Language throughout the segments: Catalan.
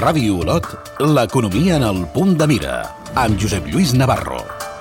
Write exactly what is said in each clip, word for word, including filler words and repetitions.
Ràdio Olot, l'economia en el punt de mira, amb Josep Lluís Navarro.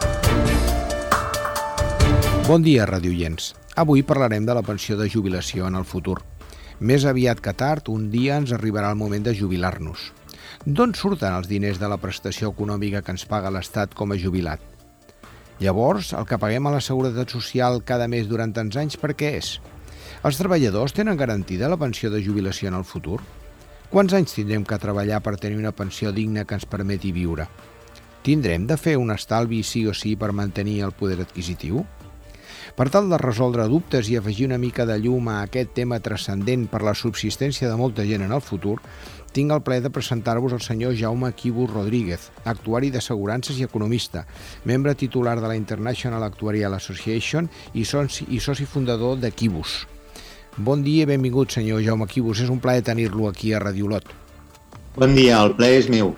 Bon dia, radioients. Avui parlarem de la pensió de jubilació en el futur. Més aviat que tard, un dia ens arribarà el moment de jubilar-nos. D'on surten els diners de la prestació econòmica que ens paga l'Estat com a jubilat? Llavors, el que paguem a la Seguretat Social cada mes durant tants anys, per què és? Els treballadors tenen garantida la pensió de jubilació en el futur? Quants anys tindrem que treballar per tenir una pensió digna que ens permeti viure? Tindrem de fer un estalvi sí o sí per mantenir el poder adquisitiu? Per tal de resoldre dubtes i afegir una mica de llum a aquest tema transcendent per la subsistència de molta gent en el futur, tinc el plaer de presentar-vos el senyor Jaume Quibus Rodríguez, actuari d'assegurances i economista, membre titular de la International Actuarial Association i soci, i soci fundador de Quibus. Bon dia i benvingut, senyor Jaume Quibus. És un plaer tenir-lo aquí a Ràdio Olot. Bon dia, el plaer és meu.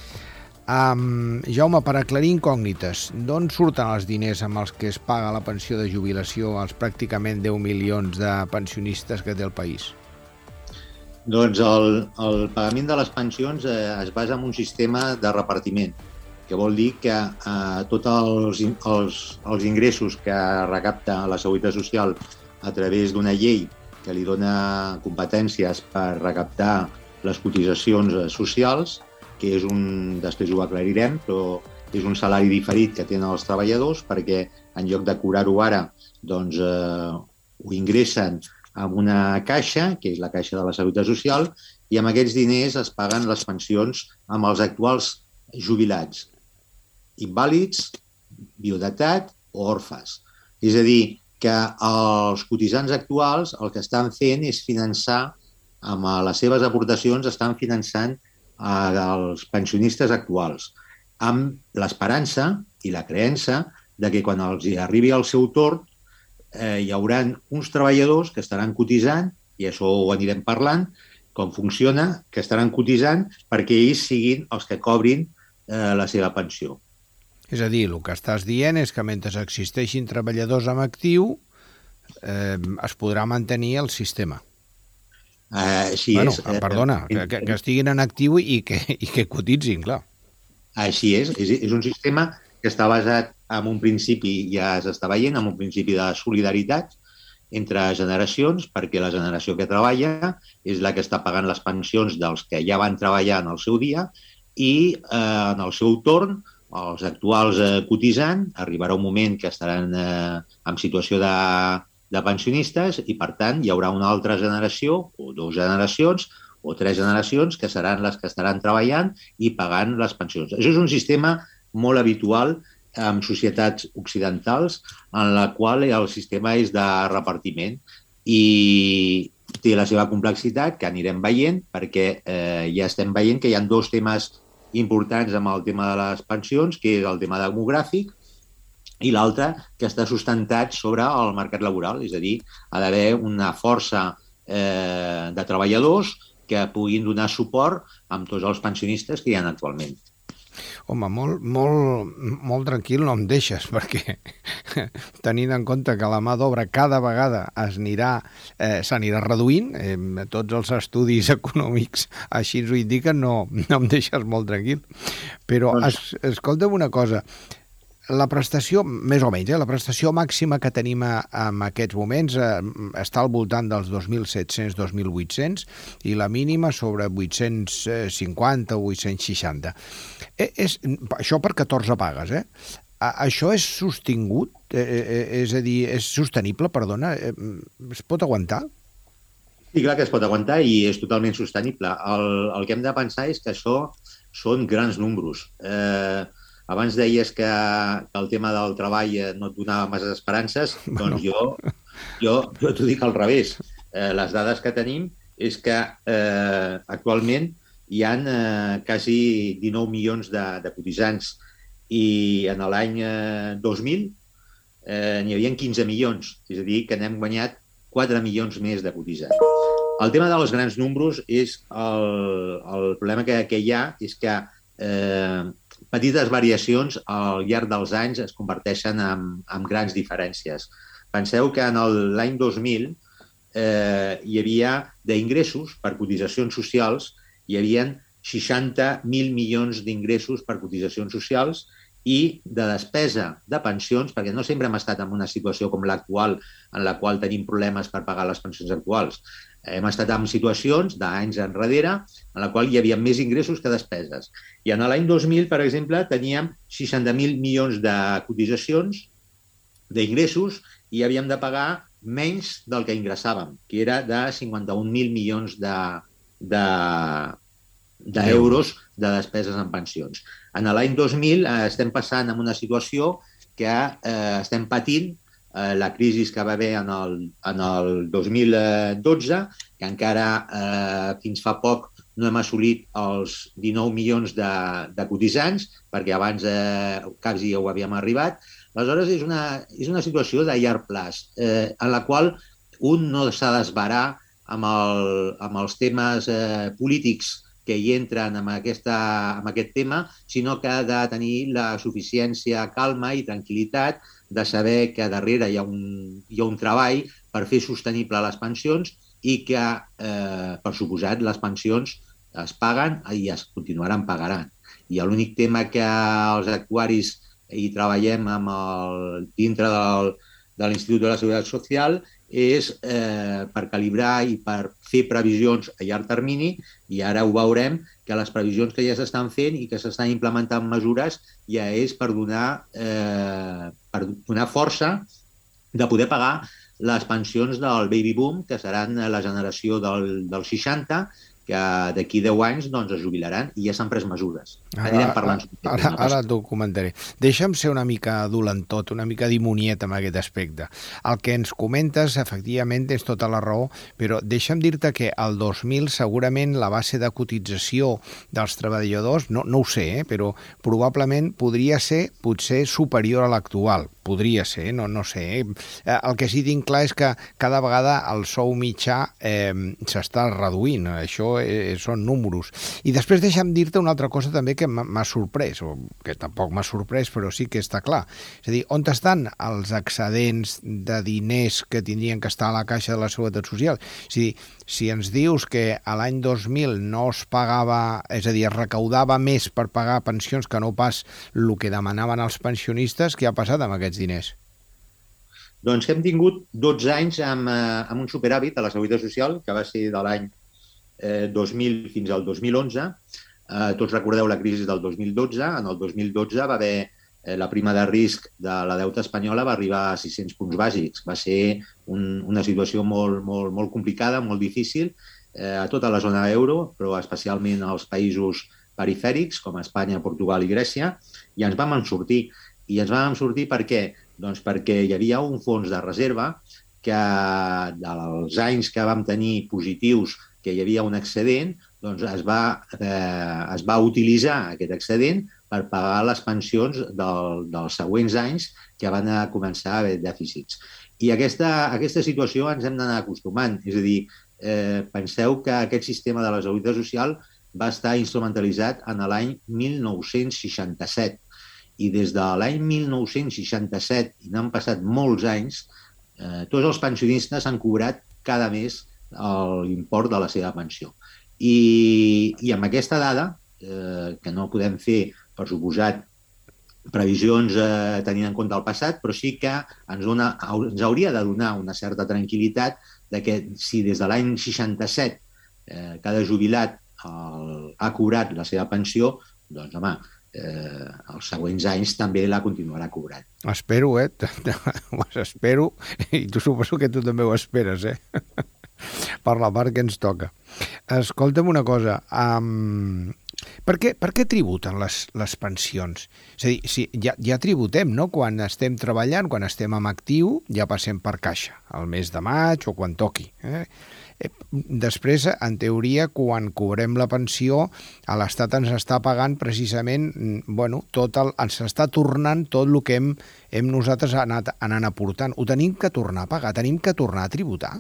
Um, Jaume, per aclarir incògnites, d'on surten els diners amb els que es paga la pensió de jubilació als pràcticament deu milions de pensionistes que té el país? Doncs el, el pagament de les pensions eh, es basa en un sistema de repartiment, que vol dir que eh, tots els, els, els ingressos que recapta la Seguretat Social a través d'una llei que li dona competències per recaptar les cotitzacions socials, que és un, després ho aclarirem, però és un salari diferit que tenen els treballadors perquè en lloc de cobrar-ho ara, doncs eh, ho ingressen en una caixa, que és la caixa de la Seguretat Social, i amb aquests diners es paguen les pensions amb els actuals jubilats, invàlids, viudetat o orfes. És a dir, que els cotitzants actuals el que estan fent és finançar, amb les seves aportacions, estan finançant els pensionistes actuals, amb l'esperança i la creença de que quan els arribi el seu torn eh, hi haurà uns treballadors que estaran cotitzant, i això ho anirem parlant, com funciona, que estaran cotitzant perquè ells siguin els que cobrin eh, la seva pensió. És a dir, el que estàs dient és que mentre existeixin treballadors en actiu eh, es podrà mantenir el sistema. Així bueno, és. Perdona, que, que, que estiguin en actiu i que, i que cotitzin, clar. Així és. És, és un sistema que està basat en un principi, ja s'està veient, en un principi de solidaritat entre generacions, perquè la generació que treballa és la que està pagant les pensions dels que ja van treballar en el seu dia i eh, en el seu torn els actuals eh, cotitzant, arribarà un moment que estaran eh, en situació de, de pensionistes i, per tant, hi haurà una altra generació, o dues generacions, o tres generacions, que seran les que estaran treballant i pagant les pensions. Això és un sistema molt habitual en societats occidentals, en la qual el sistema és de repartiment i té la seva complexitat, que anirem veient, perquè eh, ja estem veient que hi ha dos temes importants amb el tema de les pensions, que és el tema demogràfic, i l'altre que està sustentat sobre el mercat laboral, és a dir, ha d'haver una força eh, de treballadors que puguin donar suport amb tots els pensionistes que hi ha actualment. Home, molt, molt, molt tranquil no em deixes, perquè tenint en compte que la mà d'obra cada vegada es anirà, eh, s'anirà reduint, eh, tots els estudis econòmics així ens ho indiquen, no, no em deixes molt tranquil. Però es, escolta'm una cosa, la prestació, més o menys, eh, la prestació màxima que tenim a, en aquests moments eh, està al voltant dels dos mil set-cents a dos mil vuit-cents i la mínima sobre vuit-cents cinquanta o vuit-cents seixanta. Eh, és, això per catorze pagues, eh? A, això és sostingut? Eh, eh, és a dir, és sostenible, perdona? Eh, es pot aguantar? Sí, clar que es pot aguantar i és totalment sostenible. El, el que hem de pensar és que això són grans números. Eh, Abans deies que, que el tema del treball no et donava massa esperances, doncs jo, jo, jo t'ho dic al revés. Eh, les dades que tenim és que eh, actualment hi ha eh, quasi dinou milions de, de cotitzants i en l'any eh, dos mil eh, n'hi havia quinze milions, és a dir, que n'hem guanyat quatre milions més de cotitzants. El tema dels grans números és el, el problema que, que hi ha és que eh, petites variacions al llarg dels anys es converteixen en, en grans diferències. Penseu que en l'any dos mil eh, hi havia d'ingressos per cotitzacions socials, hi havia seixanta mil milions d'ingressos per cotitzacions socials i de despesa de pensions, perquè no sempre hem estat en una situació com l'actual, en la qual tenim problemes per pagar les pensions actuals. Hem estat en situacions d'anys enrere en la qual hi havia més ingressos que despeses. I en l'any dos mil, per exemple, teníem seixanta mil milions de cotitzacions, d'ingressos, i havíem de pagar menys del que ingressàvem, que era de cinquanta-un mil milions de, de, d'euros de despeses en pensions. En l'any dos mil eh, estem passant en una situació que eh, estem patint eh, la crisi que va haver en el, en el dos mil dotze, que encara eh, fins fa poc no hem assolit els dinou milions de, de cotitzants, perquè abans eh, quasi ho havíem arribat. Aleshores, és una, és una situació de llarg plaç, eh, en la qual un no s'ha d'esverar amb, el, amb els temes eh, polítics que hi entren amb, aquesta, amb aquest tema, sinó que ha de tenir la suficiència calma i tranquil·litat de saber que darrere hi ha un, hi ha un treball per fer sostenible les pensions i que, eh, per suposat, les pensions es paguen i es continuaran pagant. I l'únic tema que els actuaris hi treballem amb el, dintre del, de l'Institut de la Seguretat Social és eh, per calibrar i per fer previsions a llarg termini, i ara ho veurem que les previsions que ja s'estan fent i que s'estan implementant mesures ja és per donar, eh, per donar força de poder pagar les pensions del baby boom, que seran la generació del, del seixanta, que d'aquí deu anys doncs, es jubilaran i ja s'han pres mesures. Anirem parlant. Ara, ara, ara t'ho comentaré. Deixa'm ser una mica dolentot, una mica dimoniet amb aquest aspecte. El que ens comentes, efectivament, tens tota la raó, però deixa'm dir-te que el dos mil segurament la base de cotització dels treballadors, no, no ho sé, eh, però probablement podria ser potser superior a l'actual. Podria ser, no, no sé. Eh? El que sí tinc clar és que cada vegada el sou mitjà eh, s'està reduint. Això eh, són números. I després deixa'm dir-te una altra cosa també que m'ha sorprès, o que tampoc m'ha sorprès, però sí que està clar. És a dir, on estan els excedents de diners que tindrien que estar a la caixa de la Seguretat Social? És a dir, si ens dius que a l'any dos mil no es pagava, és a dir, es recaudava més per pagar pensions que no pas el que demanaven els pensionistes, què ha passat amb aquests diners? Doncs que hem tingut dotze anys amb, eh, amb un superàvit a la Seguretat Social, que va ser de l'any eh, dos mil fins al dos mil onze. Eh, tots recordeu la crisi del dos mil dotze. En el dos mil dotze va haver eh, la prima de risc de la deuta espanyola va arribar a sis-cents punts bàsics. Va ser un, una situació molt, molt, molt complicada, molt difícil eh, a tota la zona euro, però especialment als països perifèrics, com Espanya, Portugal i Grècia, i ens vam en sortir. I ens vam en sortir per què? Doncs perquè hi havia un fons de reserva que dels anys que vam tenir positius, que hi havia un excedent, doncs es va, eh, es va utilitzar aquest excedent per pagar les pensions del, dels següents anys que van a començar a haver dèficits. I aquesta, aquesta situació ens hem d'anar acostumant. És a dir, eh, penseu que aquest sistema de la Seguretat Social va estar instrumentalitzat en l'any mil nou-cents seixanta-set. I des de l'any mil nou-cents seixanta-set, i n'han passat molts anys, eh, tots els pensionistes han cobrat cada mes l'import de la seva pensió. I, i amb aquesta dada, eh, que no podem fer, per suposat, previsions eh, tenint en compte el passat, però sí que ens, dona, ens hauria de donar una certa tranquil·litat de que si des de l'any seixanta-set eh, cada jubilat el, ha cobrat la seva pensió, doncs, home, eh, els següents anys també la continuarà cobrant. Espero, eh? Ho espero, i tu suposo que tu també ho esperes, eh? Per la part que ens toca. Escolta'm una cosa, um, per, què, per què tributen les, les pensions? És a dir, si ja, ja tributem, no? Quan estem treballant, quan estem en actiu, ja passem per caixa, al mes de maig o quan toqui. Eh? Després, en teoria, quan cobrem la pensió, a l'Estat ens està pagant precisament, bueno, tot el, ens està tornant tot el que hem, hem nosaltres anat anant aportant. Ho tenim que tornar a pagar, tenim que tornar a tributar?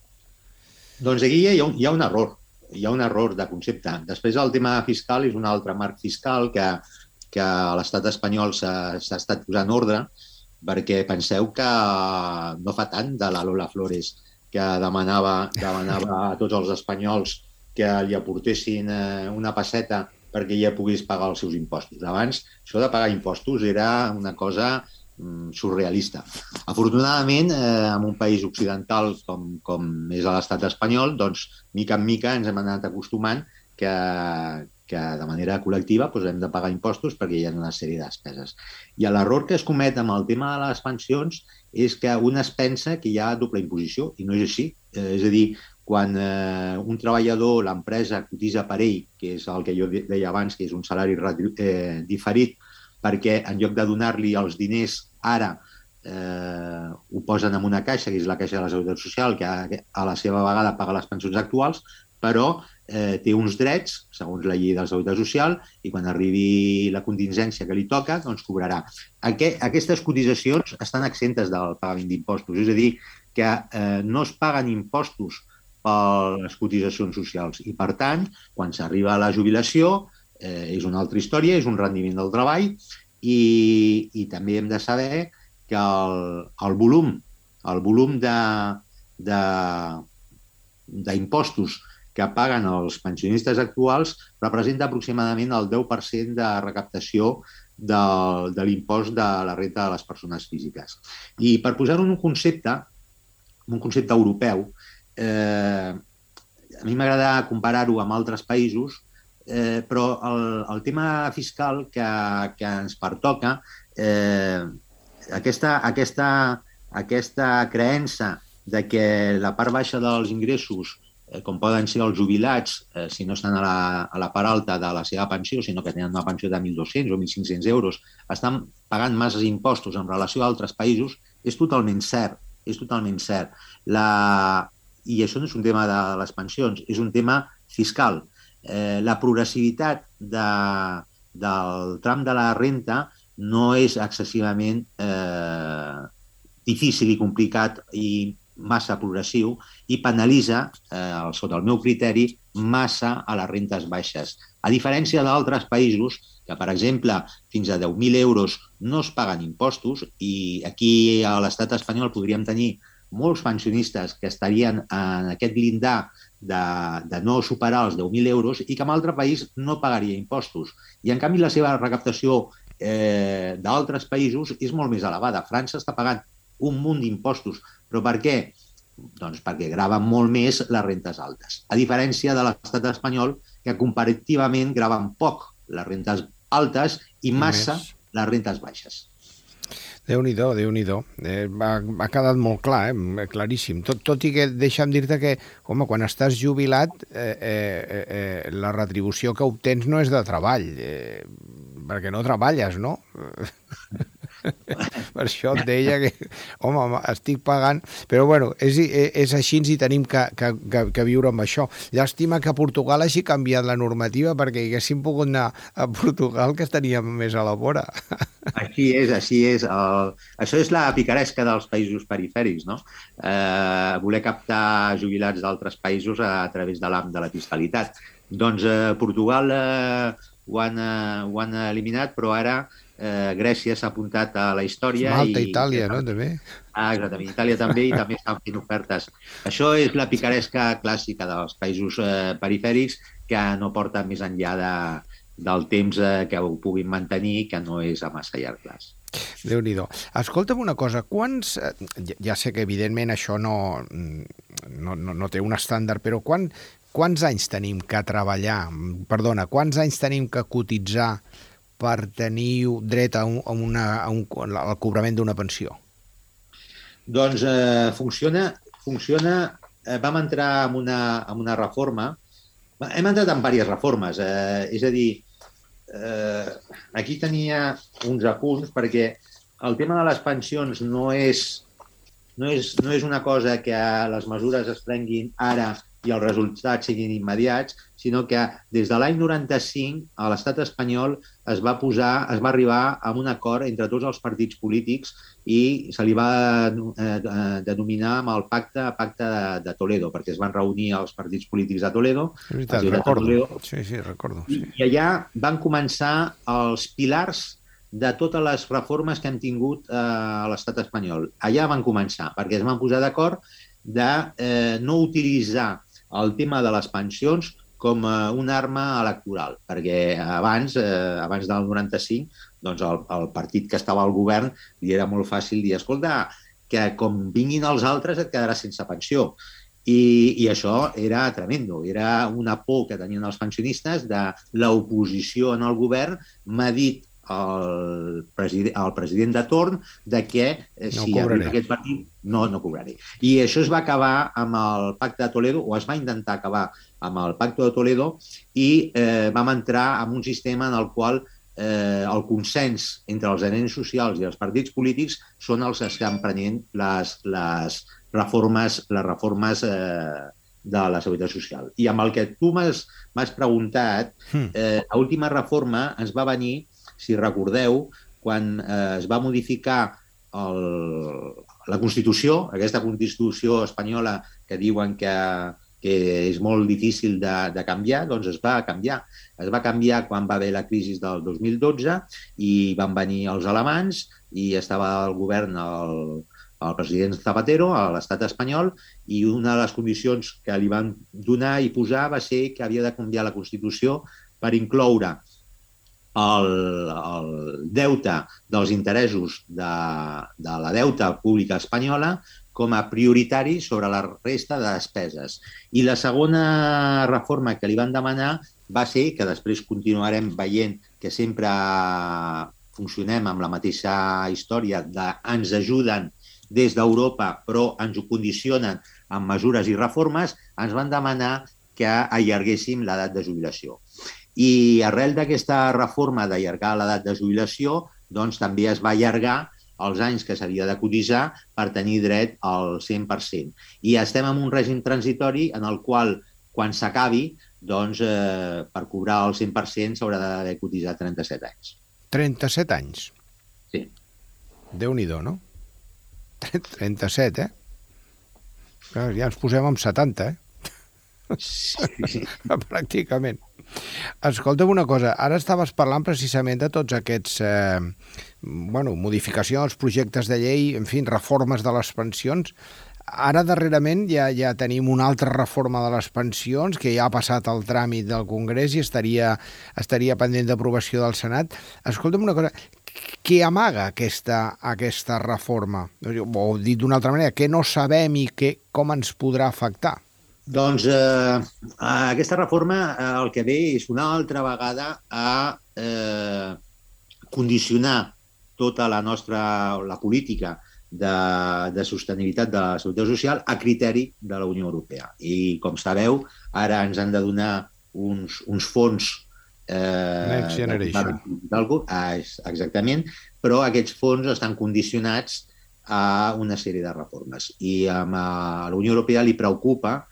Doncs aquí hi ha, un, hi ha un error, hi ha un error de concepte. Després el tema fiscal és un altre marc fiscal que, que a l'estat espanyol s'ha estat posant ordre, perquè penseu que no fa tant de la Lola Flores que demanava, demanava a tots els espanyols que li aportessin eh, una pesseta perquè ja pogués pagar els seus impostos. Abans, això de pagar impostos era una cosa mm, surrealista. Afortunadament, eh, en un país occidental com, com és l'estat espanyol, doncs, mica en mica ens hem anat acostumant que, que de manera col·lectiva doncs, hem de pagar impostos perquè hi ha una sèrie de despeses. I l'error que es comet amb el tema de les pensions és que un es pensa que hi ha doble imposició, i no és així. Eh, és a dir, quan eh, un treballador, l'empresa, cotitza per ell, que és el que jo deia abans, que és un salari eh, diferit, perquè en lloc de donar-li els diners ara eh, ho posen en una caixa, que és la caixa de la Seguretat Social, que a, a la seva vegada paga les pensions actuals, però eh, té uns drets, segons la llei de la Seguretat Social, i quan arribi la contingència que li toca, doncs cobrarà. Aqu aquestes cotitzacions estan exentes del pagament d'impostos, és a dir, que eh, no es paguen impostos per les cotitzacions socials. I, per tant, quan s'arriba a la jubilació, eh, és una altra història, és un rendiment del treball, i, i també hem de saber que el, el volum, el volum d'impostos que paguen els pensionistes actuals representa aproximadament el deu per cent de recaptació de, de l'impost de la renda de les persones físiques. I per posar-ho en un concepte, un concepte europeu, Eh, a mi m'agrada comparar-ho amb altres països, eh, però el, el tema fiscal que, que ens pertoca, eh, aquesta, aquesta, aquesta creença de que la part baixa dels ingressos, eh, com poden ser els jubilats, eh, si no estan a la, a la part alta de la seva pensió, sinó que tenen una pensió de mil dos-cents o mil cinc-cents euros, estan pagant masses impostos en relació a altres països, és totalment cert. És totalment cert. La... I això no és un tema de les pensions, és un tema fiscal. Eh, la progressivitat de, del tram de la renta no és excessivament eh, difícil i complicat i massa progressiu i penalitza, eh, sota el meu criteri, massa a les rentes baixes. A diferència d'altres països, que, per exemple, fins a deu mil euros no es paguen impostos, i aquí a l'estat espanyol podríem tenir molts pensionistes que estarien en aquest llindar de, de no superar els deu mil euros i que en altre país no pagaria impostos. I, en canvi, la seva recaptació eh, d'altres països és molt més elevada. França està pagant un munt d'impostos. Però per què? Doncs perquè graven molt més les rentes altes. A diferència de l'estat espanyol, que comparativament graven poc les rentes altes i massa més les rentes baixes. Déu-n'hi-do, Déu-n'hi-do. Eh, ha, ha quedat molt clar, eh? Claríssim. Tot, tot i que deixa'm dir-te que, home, quan estàs jubilat, eh, eh, eh, la retribució que obtens no és de treball, eh, perquè no treballes, no? Per això et deia que, home, estic pagant... Però, bueno, és, és així i tenim que, que, que, que viure amb això. Llàstima que a Portugal hagi canviat la normativa perquè haguéssim pogut anar a Portugal, que estaríem més a la vora. Així és, així és. El... Això és la picaresca dels països perifèrics, no? Eh, voler captar jubilats d'altres països a, a través de l'A M de la fiscalitat. Doncs eh, Portugal eh, ho, han, eh, ho han eliminat, però ara eh, Grècia s'ha apuntat a la història. Malta, i Itàlia, no? També. Ah, exactament. Itàlia també, i també estan fent ofertes. Això és la picaresca clàssica dels països eh, perifèrics que no porta més enllà de, del temps eh, que ho puguin mantenir, que no és a massa llarg plaç. Déu-n'hi-do. Escolta'm una cosa, quants... Ja sé que evidentment això no, no, no, no té un estàndard, però quan, quants anys tenim que treballar, perdona, quants anys tenim que cotitzar per tenir dret a, un, a, una, a un, al cobrament d'una pensió? Doncs eh, funciona, funciona eh, vam entrar en una, en una reforma, hem entrat en diverses reformes, eh, és a dir, eh, aquí tenia uns apunts perquè el tema de les pensions no és, no és, no és una cosa que les mesures es prenguin ara i els resultats siguin immediats, sinó que des de l'any noranta-cinc a l'estat espanyol es va posar, es va arribar a un acord entre tots els partits polítics i se li va eh, denominar amb el pacte pacte de, de Toledo, perquè es van reunir els partits polítics de Toledo. És veritat, recordo. Toledo, sí, sí, recordo. Sí. I allà van començar els pilars de totes les reformes que hem tingut eh, a l'estat espanyol. Allà van començar, perquè es van posar d'acord de eh, no utilitzar el tema de les pensions com una arma electoral, perquè abans, eh, abans del noranta-cinc, doncs el, el partit que estava al govern li era molt fàcil dir, escolta, que com vinguin els altres et quedaràs sense pensió. I, i això era tremendo, era una por que tenien els pensionistes de l'oposició en el govern. M'ha dit el president, el president de torn de que eh, No si cobraré. arriba aquest partit no, no cobraré. I això es va acabar amb el Pacte de Toledo, o es va intentar acabar amb el Pacte de Toledo, i eh, vam entrar en un sistema en el qual eh, el consens entre els agents socials i els partits polítics són els que estan prenent les, les reformes, les reformes eh, de la Seguretat Social. I amb el que tu m'has m'has preguntat, eh, l'última reforma ens va venir, si recordeu, quan eh, es va modificar el, la Constitució, aquesta Constitució espanyola que diuen que, que és molt difícil de, de canviar, doncs es va canviar. Es va canviar quan va haver la crisi del dos mil dotze i van venir els alemanys i estava al govern el, el president Zapatero a l'estat espanyol, i una de les condicions que li van donar i posar va ser que havia de canviar la Constitució per incloure el, el deute dels interessos de, de la deuta pública espanyola com a prioritari sobre la resta de despeses. I la segona reforma que li van demanar va ser, que després continuarem veient que sempre funcionem amb la mateixa història de ens ajuden des d'Europa però ens ho condicionen amb mesures i reformes, ens van demanar que allarguéssim l'edat de jubilació. I arrel d'aquesta reforma d'allargar l'edat de jubilació, doncs també es va allargar els anys que s'havia de cotitzar per tenir dret al cent per cent. I estem en un règim transitori en el qual, quan s'acabi, doncs, eh, per cobrar el cent per cent s'haurà d'haver cotitzat trenta-set anys. trenta-set anys? Sí. Déu-n'hi-do, no? trenta-set, eh? Clar, ja ens posem amb setanta, eh? Sí. Pràcticament. Escolta'm una cosa, ara estaves parlant precisament de tots aquests eh, bueno, modificacions, projectes de llei, en fi, reformes de les pensions. Ara, darrerament, ja, ja tenim una altra reforma de les pensions que ja ha passat el tràmit del Congrés i estaria, estaria pendent d'aprovació del Senat. Escolta'm una cosa, què amaga aquesta, aquesta reforma? O dit d'una altra manera, què no sabem i què, com ens podrà afectar? Doncs eh, aquesta reforma eh, el que ve és una altra vegada a eh, condicionar tota la nostra la política de, de sostenibilitat de la Seguretat Social a criteri de la Unió Europea. I, com sabeu, ara ens han de donar uns, uns fons eh, Next Generation. Exactament, però aquests fons estan condicionats a una sèrie de reformes. I a la Unió Europea li preocupa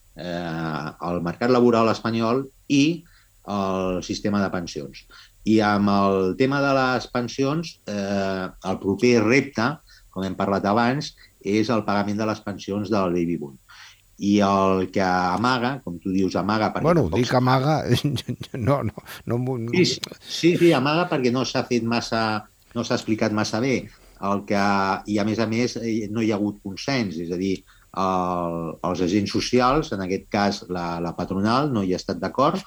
Eh, el mercat laboral espanyol i el sistema de pensions. I amb el tema de les pensions, eh, el proper repte, com hem parlat abans, és el pagament de les pensions del baby boom. I el que amaga, com tu dius, amaga... Bueno, dic amaga... No, no, no... Sí, sí, sí, amaga perquè no s'ha fet massa... no s'ha explicat massa bé. El que, i, a més a més, no hi ha hagut consens, és a dir, El, els agents socials, en aquest cas la, la patronal, no hi ha estat d'acord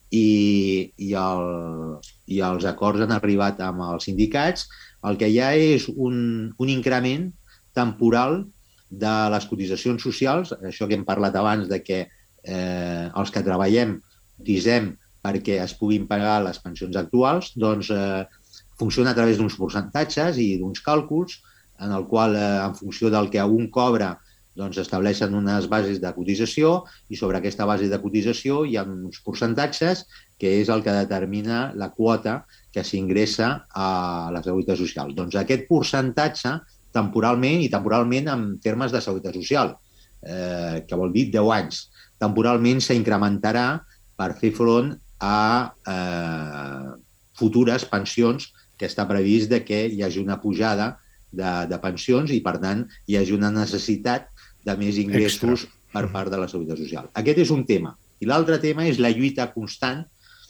i, i, el, i els acords han arribat amb els sindicats. El que hi ha és un, un increment temporal de les cotitzacions socials, això que hem parlat abans de que eh, els que treballem cotitzem perquè es puguin pagar les pensions actuals, doncs eh, funciona a través d'uns percentatges i d'uns càlculs en el qual, eh, en funció del que un cobra, doncs estableixen unes bases de cotització i sobre aquesta base de cotització hi ha uns percentatges que és el que determina la quota que s'ingressa a la Seguretat Social. Doncs aquest percentatge, temporalment, i temporalment en termes de Seguretat Social, eh, que vol dir deu anys, temporalment s'incrementarà per fer front a eh, futures pensions que està previst de que hi hagi una pujada de, de pensions i, per tant, hi hagi una necessitat de més ingressos Extra. per part de la Seguretat Social. Aquest és un tema. I l'altre tema és la lluita constant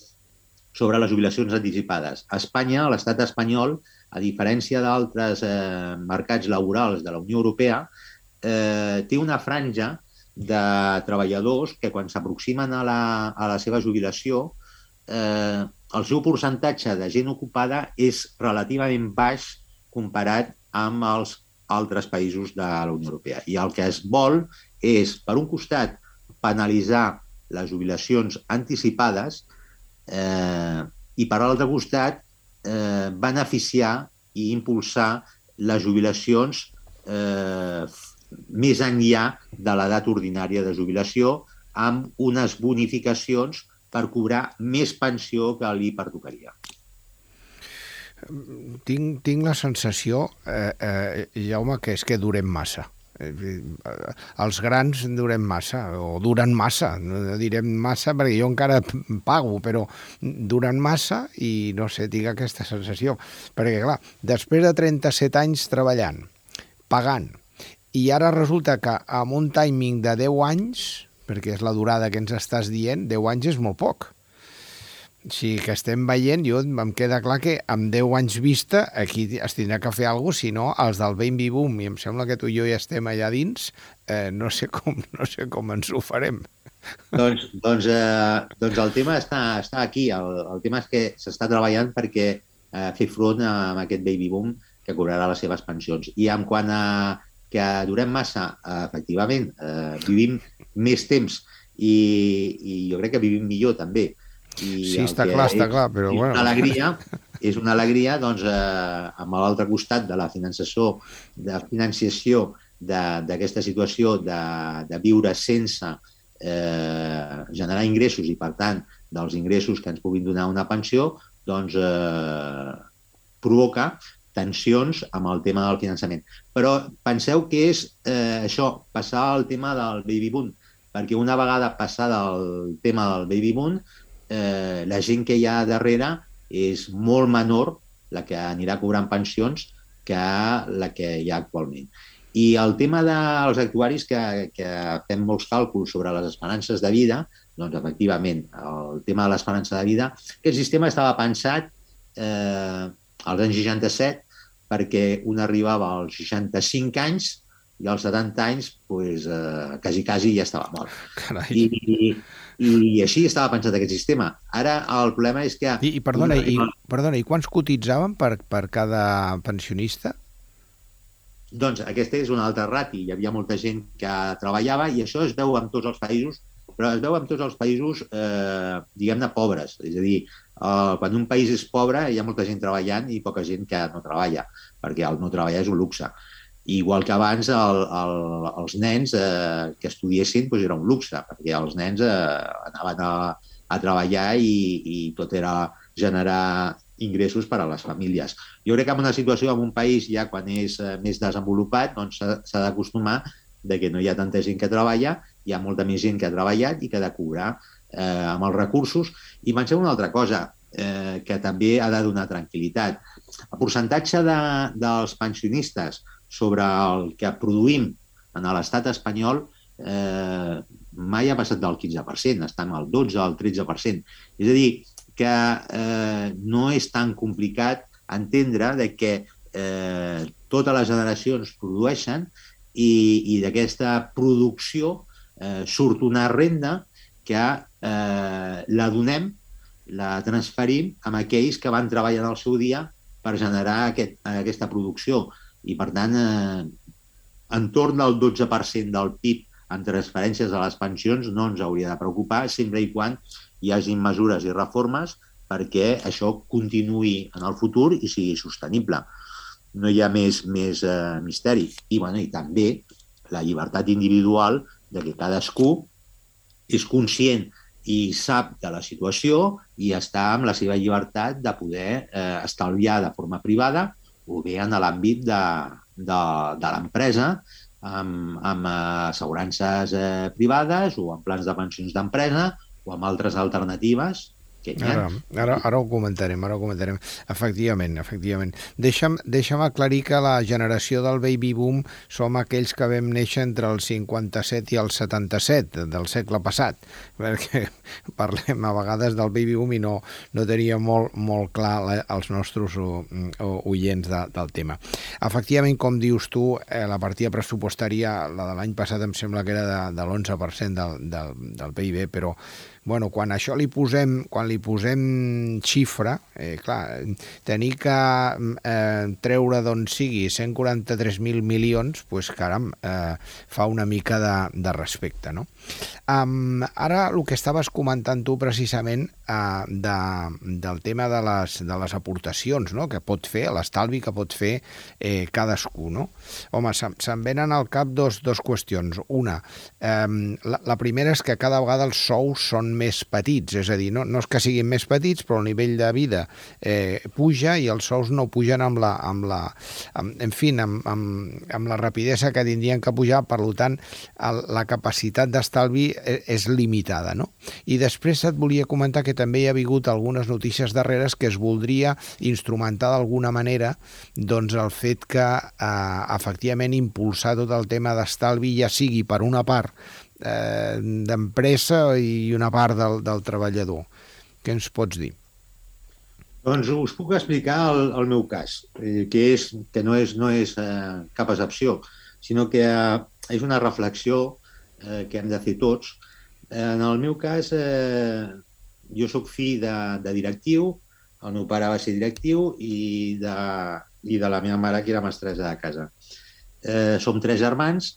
sobre les jubilacions anticipades. A Espanya, a l'estat espanyol, a diferència d'altres eh, mercats laborals de la Unió Europea, eh, té una franja de treballadors que quan s'aproximen a, la, a la seva jubilació, eh, el seu percentatge de gent ocupada és relativament baix comparat amb els altres països de la Unió Europea. I el que es vol és, per un costat, penalitzar les jubilacions anticipades eh, i, per l'altre costat, eh, beneficiar i impulsar les jubilacions eh, més enllà de l'edat ordinària de jubilació amb unes bonificacions per cobrar més pensió que li pertocaria. Tinc, tinc la sensació, eh, eh, Jaume, que és que durem massa. Eh, els grans durem massa, o duren massa, no direm massa perquè jo encara pago, però duren massa i no sé, tinc aquesta sensació. Perquè, clar, després de trenta-set anys treballant, pagant, i ara resulta que amb un timing de deu anys, perquè és la durada que ens estàs dient, deu anys és molt poc. Sí, que estem veient, jo em queda clar que amb deu anys vista aquí es tindrà que fer alguna cosa, si no, els del baby boom, i em sembla que tu i jo ja estem allà dins, eh, no sé com, no sé com ens ho farem. Doncs, doncs, eh, doncs el tema està, està aquí. El, el tema és que s'està treballant perquè eh, fer front a aquest baby boom que cobrarà les seves pensions. I en quant a que durem massa, eh, efectivament, eh, vivim més temps i, i jo crec que vivim millor també. I sí, està clar, està clar, però és bueno. Una alegria, és una alegria, doncs, eh, amb l'altre costat de la financiació, de financiació d'aquesta situació de, de viure sense eh, generar ingressos i, per tant, dels ingressos que ens puguin donar una pensió, doncs eh, provoca tensions amb el tema del finançament. Però penseu que és eh, això, passar al tema del baby boom, perquè una vegada passada el tema del baby boom, Eh, la gent que hi ha darrere és molt menor, la que anirà cobrant pensions, que la que hi ha actualment. I el tema dels actuaris que, que fem molts càlculs sobre les esperances de vida, doncs efectivament, el tema de l'esperança de vida, aquest sistema estava pensat eh, als anys seixanta-set perquè un arribava als seixanta-cinc anys i als setanta anys, pues, eh, quasi, quasi ja estava mort. Carai. I, i així estava pensat aquest sistema. Ara el problema és que... I, i, perdona, i, perdona, i quants cotitzaven per, per cada pensionista? Doncs aquesta és una altra rati. Hi havia molta gent que treballava i això es veu en tots els països, però es veu en tots els països, eh, diguem-ne, pobres. És a dir, eh, quan un país és pobre hi ha molta gent treballant i poca gent que no treballa, perquè el no treballar és un luxe. Igual que abans el, el, els nens eh, que estudiessin doncs era un luxe, perquè els nens eh, anaven a, a treballar i, i tot era generar ingressos per a les famílies. Jo crec que en una situació, en un país ja quan és eh, més desenvolupat, doncs s'ha d'acostumar de que no hi ha tanta gent que treballa, hi ha molta més gent que ha treballat i que ha de cobrar eh, amb els recursos. I penseu una altra cosa, eh, que també ha de donar tranquil·litat. El percentatge de, dels pensionistes sobre el que produïm en l'estat espanyol eh, mai ha passat del quinze per cent, està al dotze o al tretze per cent. És a dir, que eh, no és tan complicat entendre de que eh, totes les generacions produeixen i, i d'aquesta producció eh, surt una renda que eh, la donem, la transferim amb aquells que van treballar en el seu dia per generar aquest, aquesta producció. I, per tant, eh, entorn del dotze per cent del P I B en transferències a les pensions no ens hauria de preocupar, sempre i quan hi hagi mesures i reformes perquè això continuï en el futur i sigui sostenible. No hi ha més, més eh, misteri. I, bueno, i també la llibertat individual de que cadascú és conscient i sap de la situació i està amb la seva llibertat de poder eh, estalviar de forma privada o bé en l'àmbit de, de, de l'empresa, amb, amb assegurances eh, privades o amb plans de pensions d'empresa o amb altres alternatives Ara, ara, ara ho comentarem, ara ho comentarem. Efectivament, efectivament. Deixa'm, deixa'm aclarir que la generació del baby boom som aquells que vam néixer entre el cinquanta-set i el setanta-set del segle passat, perquè parlem a vegades del baby boom i no, no teníem molt, molt clar la, els nostres o, o, oients de, del tema. Efectivament, com dius tu, eh, la partida pressupostària, la de l'any passat em sembla que era de, de l'onze per cent del, del, del P I B, però bueno, quan això li posem, quan li posem xifra, eh, clar, tenir que eh, treure d'on sigui cent quaranta-tres mil milions, doncs caram, eh, fa una mica de, de respecte, no? Um, ara, el que estaves comentant tu precisament uh, de, del tema de les, de les aportacions, no?, que pot fer, l'estalvi que pot fer eh, cadascú, no? Home, se'm, se'm venen al cap dos, dos qüestions. Una, eh, la, la primera és que cada vegada els sous són més petits, és a dir, no, no és que siguin més petits, però el nivell de vida eh, puja i els sous no pugen amb la, amb la amb, en fi, amb, amb, amb la rapidesa que tindrien que pujar, per tant, el, la capacitat d'estalvi és limitada, no? I després et volia comentar que també hi ha hagut algunes notícies darreres que es voldria instrumentar d'alguna manera doncs el fet que eh, efectivament impulsar tot el tema d'estalvi, ja sigui per una part eh, d'empresa i una part del, del treballador. Què ens pots dir? Doncs us puc explicar el, el meu cas, eh, que, és, que no és, no és eh, cap excepció, sinó que eh, és una reflexió eh, que hem de fer tots. Eh, en el meu cas, eh, jo sóc fill de, de directiu, el meu pare va ser directiu i de, i de la meva mare, que era mestressa de casa. Eh, som tres germans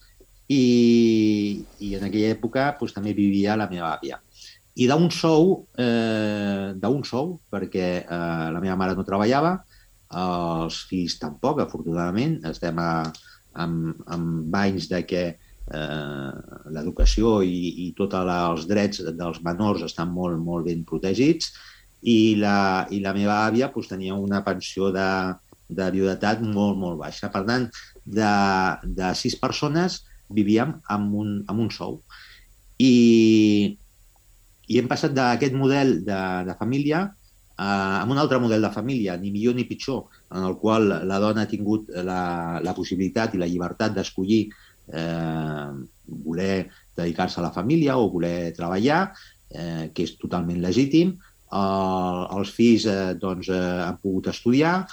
i, i en aquella època doncs, també vivia la meva àvia. I d'un sou, eh, d'un sou, perquè eh, la meva mare no treballava, els fills tampoc, afortunadament, estem a, amb, amb anys de que eh, l'educació i, i tots els drets dels menors estan molt, molt ben protegits, i la, i la meva àvia doncs, tenia una pensió de, de viudetat molt, molt baixa. Per tant, de, de sis persones vivíem amb un, amb un sou. I, i hem passat d'aquest model de, de família eh, a un altre model de família, ni millor ni pitjor, en el qual la dona ha tingut la, la possibilitat i la llibertat d'escollir eh, voler dedicar-se a la família o voler treballar, eh, que és totalment legítim. Uh, els fills eh, doncs, eh, han pogut estudiar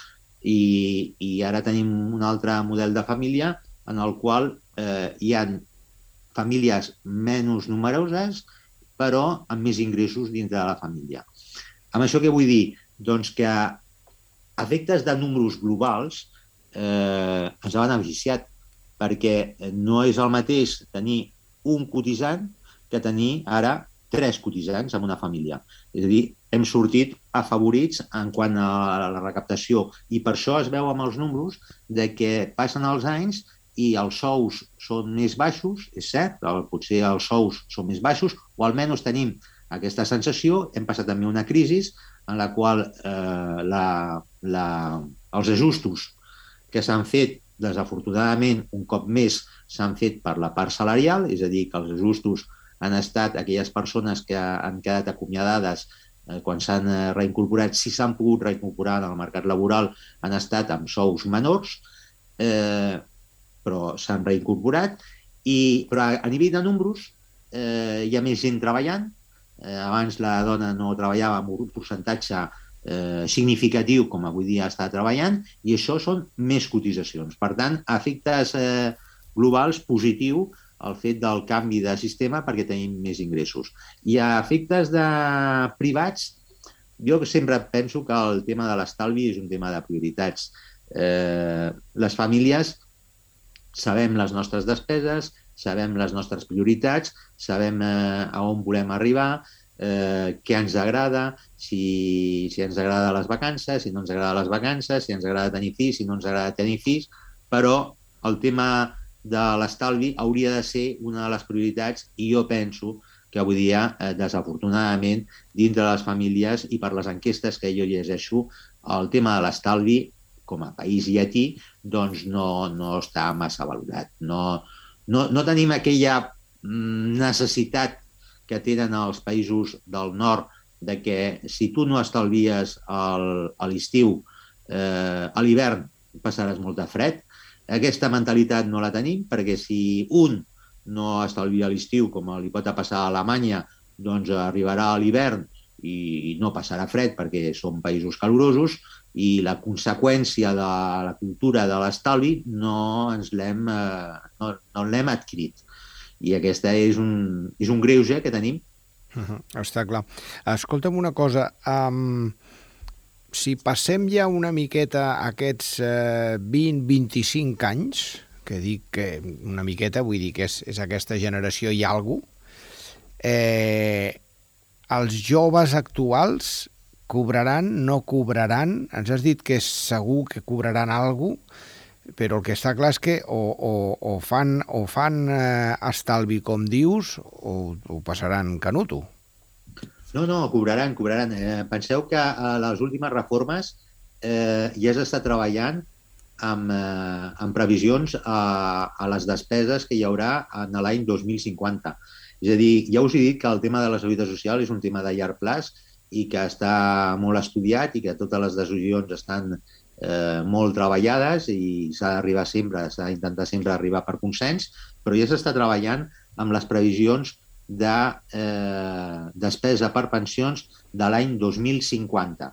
i, i ara tenim un altre model de família en el qual eh, hi ha famílies menys numeroses però amb més ingressos dintre de la família. Amb això què vull dir? Doncs que a efectes de números globals eh, ens ha beneficiat, perquè no és el mateix tenir un cotitzant que tenir ara tres cotitzants en una família. És a dir, hem sortit afavorits en quant a la recaptació i per això es veu amb els números de que passen els anys i els sous són més baixos, és cert, potser els sous són més baixos, o almenys tenim aquesta sensació. Hem passat també una crisi en la qual eh, la, la, els ajustos que s'han fet, desafortunadament, un cop més, s'han fet per la part salarial, és a dir, que els ajustos han estat aquelles persones que han quedat acomiadades eh, quan s'han reincorporat, si s'han pogut reincorporar en el mercat laboral, han estat amb sous menors, eh, però s'han reincorporat, i, però a, a nivell de números eh, hi ha més gent treballant. Eh, abans la dona no treballava amb un percentatge eh, significatiu com avui dia està treballant, i això són més cotitzacions. Per tant, a efectes eh, globals, positiu el fet del canvi de sistema perquè tenim més ingressos. I a efectes de privats, jo sempre penso que el tema de l'estalvi és un tema de prioritats. Eh, les famílies sabem les nostres despeses, sabem les nostres prioritats, sabem eh, a on volem arribar, eh, què ens agrada, si, si ens agrada les vacances, si no ens agrada les vacances, si ens agrada tenir fills, si no ens agrada tenir fills, però el tema de l'estalvi hauria de ser una de les prioritats, i jo penso que avui dia, eh, desafortunadament, dintre de les famílies i per les enquestes que jo llegeixo, el tema de l'estalvi, com a país llatí, doncs no, no està massa valorat. No, no, no tenim aquella necessitat que tenen els països del nord de que si tu no estalvies al, a l'estiu, eh, a l'hivern passaràs molt de fred. Aquesta mentalitat no la tenim, perquè si un no estalvia a l'estiu, com li pot passar a Alemanya, doncs arribarà a l'hivern i no passarà fred perquè són països calorosos, i la conseqüència de la cultura de l'estalvi no ens l'hem eh, no, no l'hem adquirit. I aquesta és un, és un greuge que tenim. Uh-huh, està clar. Escolta'm una cosa, um, si passem ja una miqueta aquests eh, vint a vint-i-cinc anys, que dic que una miqueta, vull dir que és, és aquesta generació i alguna cosa, eh, els joves actuals cobraran, no cobraran? Ens has dit que és segur que cobraran alguna cosa, però el que està clar és que o, o, o fan, o fan eh, estalvi, com dius, o ho passaran canuto. No, no, cobraran, cobraran. Eh, penseu que a les últimes reformes eh, ja s'està treballant amb, eh, amb previsions a, a les despeses que hi haurà en l'any dos mil cinquanta. És a dir, ja us he dit que el tema de la seguretat social és un tema de llarg plaç i que està molt estudiat i que totes les decisions estan eh, molt treballades i s'ha d'arribar sempre, s'ha d'intentar sempre arribar per consens, però ja s'està treballant amb les previsions de eh, despesa per pensions de l'any dos mil cinquanta.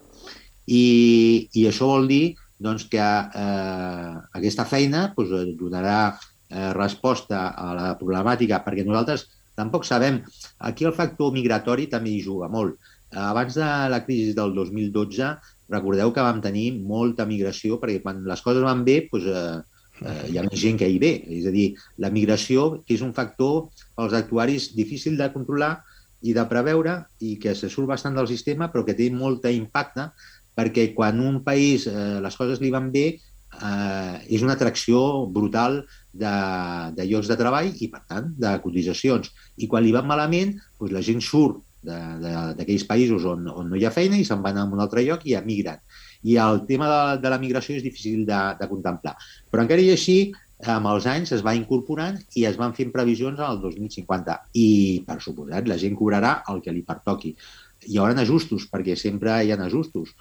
I, i això vol dir doncs, que eh, aquesta feina doncs, donarà eh, resposta a la problemàtica, perquè nosaltres tampoc sabem. Aquí el factor migratori també hi juga molt. Abans de la crisi del dos mil dotze, recordeu que vam tenir molta migració, perquè quan les coses van bé, doncs, eh, eh, hi ha més gent que hi ve. És a dir, la migració, que és un factor pels actuaris difícil de controlar i de preveure, i que se surt bastant del sistema, però que té molt impacte, perquè quan un país eh, les coses li van bé, eh, és una atracció brutal de, de llocs de treball i, per tant, de cotitzacions. I quan li van malament, doncs la gent surt d'aquells països on, on no hi ha feina i se'n van a un altre lloc i emigren. I el tema de, de la migració és difícil de, de contemplar. Però encara i així, amb els anys es va incorporant i es van fent previsions al dos mil cinquanta. I, per suposat, la gent cobrarà el que li pertoqui. Hi haurà ajustos, perquè sempre hi ha ajustos.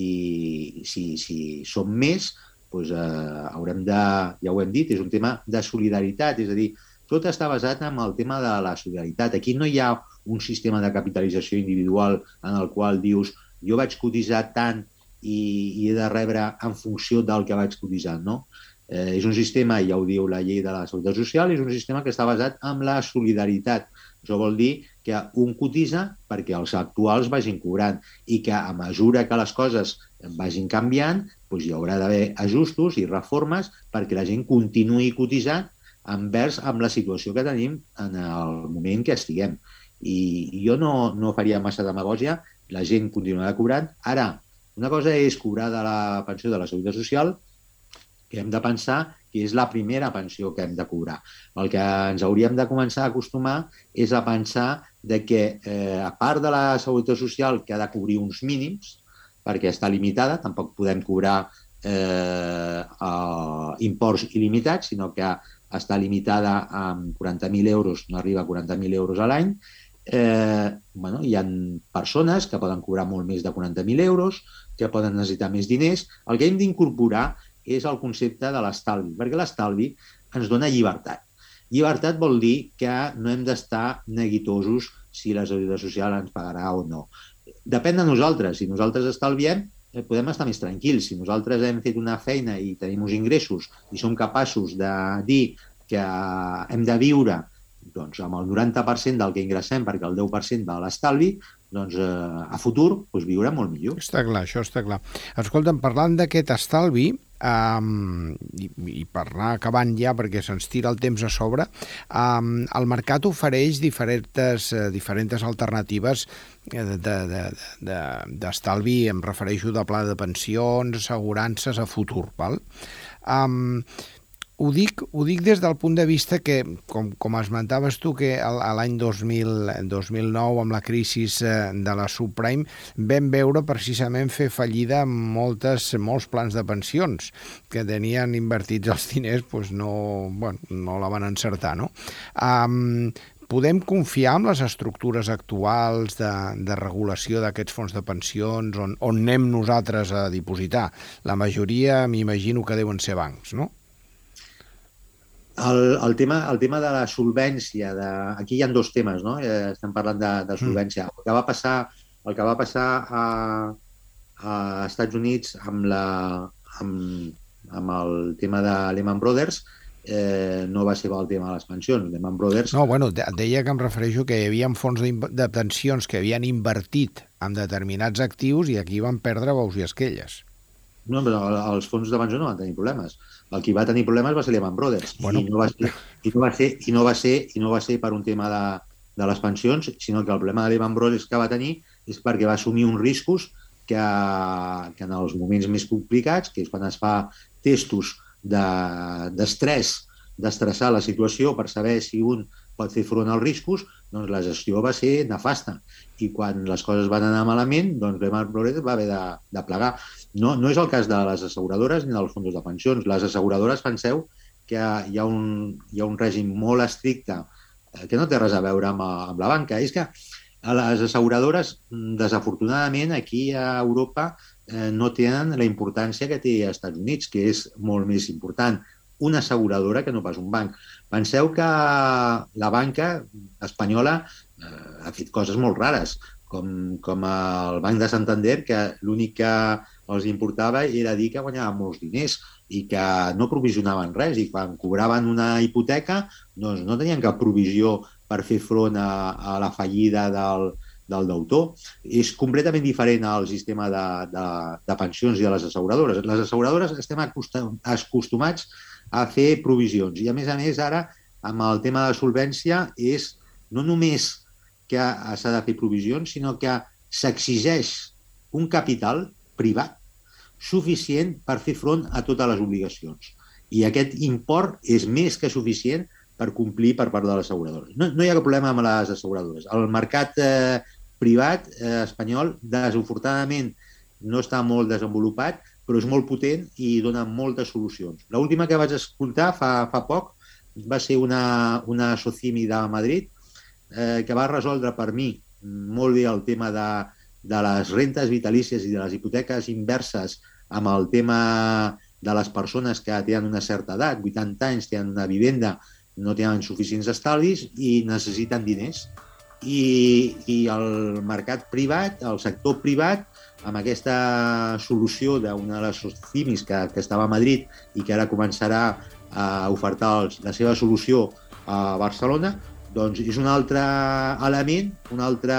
I si, si som més, doncs, eh, haurem de, ja ho hem dit, és un tema de solidaritat, és a dir, tot està basat en el tema de la solidaritat. Aquí no hi ha un sistema de capitalització individual en el qual dius jo vaig cotitzar tant i, i he de rebre en funció del que vaig cotitzar, no? Eh, és un sistema, ja ho diu la llei de la Seguretat Social, és un sistema que està basat en la solidaritat. Això vol dir que un cotitza perquè els actuals vagin cobrant i que a mesura que les coses vagin canviant, doncs hi haurà d'haver ajustos i reformes perquè la gent continuï cotitzant envers amb la situació que tenim en el moment que estiguem. I jo no, no faria massa demagògia, la gent continuarà cobrant. Ara, una cosa és cobrar de la pensió de la Seguretat Social, que hem de pensar que és la primera pensió que hem de cobrar. El que ens hauríem de començar a acostumar és a pensar de que, eh, a part de la Seguretat Social, que ha de cobrir uns mínims, perquè està limitada, tampoc podem cobrar eh, a imports il·limitats, sinó que està limitada amb quaranta mil euros, no arriba a quaranta mil euros a l'any. Eh, bueno, hi ha persones que poden cobrar molt més de quaranta mil euros, que poden necessitar més diners. El que hem d'incorporar és el concepte de l'estalvi, perquè l'estalvi ens dona llibertat. Llibertat vol dir que no hem d'estar neguitosos si la Seguretat Social ens pagarà o no. Depèn de nosaltres. Si nosaltres estalviem, podem estar més tranquils. Si nosaltres hem fet una feina i tenim uns ingressos i som capaços de dir que hem de viure doncs, amb el noranta per cent del que ingressem perquè el deu per cent va a l'estalvi, doncs eh, a futur doncs, viurem molt millor. Està clar, això està clar. Escolta'm, parlant d'aquest estalvi, um, i, i per anar acabant ja perquè se'ns tira el temps a sobre, um, el mercat ofereix diferents, uh, diferents alternatives d'estalvi, de, de, de, em refereixo de pla de pensions, assegurances a futur, val? Um, Ho dic, ho dic des del punt de vista que, com, com esmentaves tu, que l'any dos mil nou, amb la crisi de la subprime, vam veure precisament fer fallida moltes, molts plans de pensions que tenien invertits els diners, doncs no, bueno, no la van encertar, no? Um, podem confiar en les estructures actuals de, de regulació d'aquests fons de pensions on, on anem nosaltres a dipositar? La majoria m'imagino que deuen ser bancs, no? El, el, tema, el tema de la solvència, de... aquí hi ha dos temes, no? Eh, estem parlant de, de solvència. Mm. El que va passar, el que va passar a, a Estats Units amb, la, amb, amb el tema de Lehman Brothers eh, no va ser el tema de les pensions. Lehman Brothers... No, bueno, deia que em refereixo que hi havia fons de pensions que havien invertit en determinats actius i aquí van perdre bous i esquelles. No, però els fons de pensió no van tenir problemes. El qui va tenir problemes va ser Lehman Brothers. Bueno. I, no va ser, i, no va ser, i, no va ser, I no va ser per un tema de, de les pensions, sinó que el problema de Lehman Brothers que va tenir és perquè va assumir uns riscos que, que en els moments més complicats, que és quan es fa testos d'estrès, de, d'estressar la situació per saber si un pot fer front als riscos, doncs la gestió va ser nefasta. I quan les coses van anar malament, doncs Lehman Brothers va haver de, de plegar. No, no és el cas de les asseguradores ni dels fons de pensions. Les asseguradores, penseu que hi ha un, hi ha un règim molt estricte que no té res a veure amb, amb la banca. És que les asseguradores, desafortunadament, aquí a Europa eh, no tenen la importància que té als Estats Units, que és molt més important una asseguradora que no pas un banc. Penseu que la banca espanyola eh, ha fet coses molt rares, com, com el Banc de Santander, que l'únic que els importava era dir que guanyaven molts diners i que no provisionaven res, i quan cobraven una hipoteca doncs no tenien cap provisió per fer front a, a la fallida del, del deutor. És completament diferent al sistema de, de, de pensions i de les asseguradores. Les asseguradores estem acostumats a fer provisions i, a més a més, ara, amb el tema de solvència, és no només que s'ha de fer provisions, sinó que s'exigeix un capital privat suficient per fer front a totes les obligacions. I aquest import és més que suficient per complir per part de les asseguradores. No, no hi ha cap problema amb les asseguradores. El mercat eh, privat eh, espanyol, desafortunadament, no està molt desenvolupat, però és molt potent i dona moltes solucions. L'última que vaig escoltar fa, fa poc va ser una, una Socimi de Madrid eh, que va resoldre per mi molt bé el tema de, de les rentes vitalícies i de les hipoteques inverses amb el tema de les persones que tenen una certa edat, vuitanta anys, tenen una vivenda, no tenen suficients estalvis i necessiten diners. I, i el mercat privat, el sector privat, amb aquesta solució d'una de les Socimis que, que estava a Madrid i que ara començarà a ofertar els, la seva solució a Barcelona, doncs és un altre element, un altre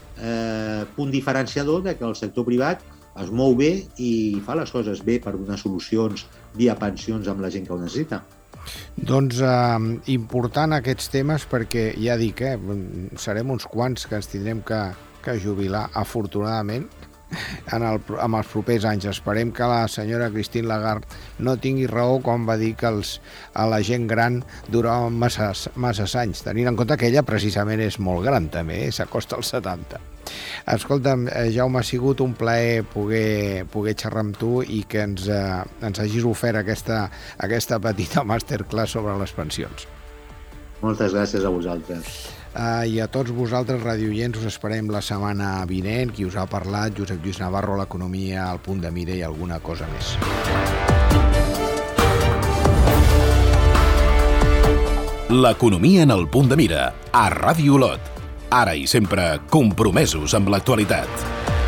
eh, punt diferenciador de que el sector privat es mou bé i fa les coses bé per donar solucions via pensions amb la gent que ho necessita. Doncs eh, important aquests temes perquè, ja dic, eh, serem uns quants que ens tindrem que, que jubilar, afortunadament, en el, en els propers anys. Esperem que la senyora Christine Lagarde no tingui raó quan va dir que els, a la gent gran duraven masses, masses anys, tenint en compte que ella precisament és molt gran també, eh? S'acosta als setanta. Escolta'm, Jaume, ha sigut un plaer poder, poder xerrar amb tu i que ens, eh, ens hagis ofert aquesta, aquesta petita masterclass sobre les pensions. Moltes gràcies a vosaltres. Uh, I a tots vosaltres, radioients, us esperem la setmana vinent. Qui us ha parlat, Josep Lluís Navarro, l'economia al punt de mira i alguna cosa més. L'economia en el punt de mira, a Ràdio Olot. Ara i sempre compromesos amb l'actualitat.